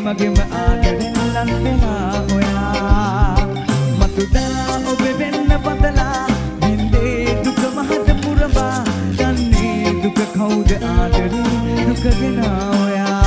මගේම ආදරෙන් ලං වෙලා ඔයා මතුදා ඔබ වෙන්න පතලා හින්දේ දුක මහත පුරවා දන්නේ දුක කවුද ආදරෙන් දුක ගෙන ඔයා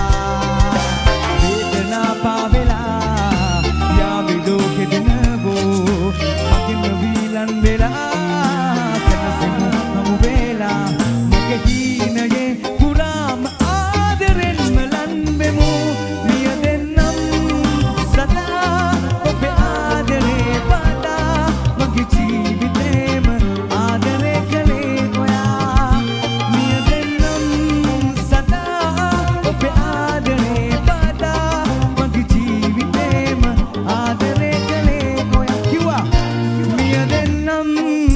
වේදනා පාවෙලා යාවි ලෝකෙ දෙනවෝ මගේම වීලන් වෙලා සැනසෙමු හමු වෙලා මගේ හීනයේ පුරාම ආදරෙන්ම ලන් වෙමු මිය දෙන්නම් සදා ඔබේ ආදරේ පාදා මගේ ජීවිතේම ආදරේ කළේ ඔයා මිය දෙන්නම් සදා ඔබේ ආදරේ පාදා මගේ ජීවිතේම ආදරේ කළේ ඔයා කිව්වා මිය දෙන්නම්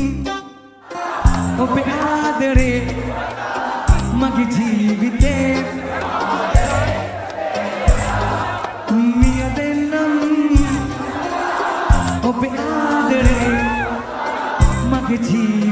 ඔබේ ආදරේ මගේ ජීවිතේ මිය දෙන්නම් ඔබේ ආදරේ මගේ ජීවිතේ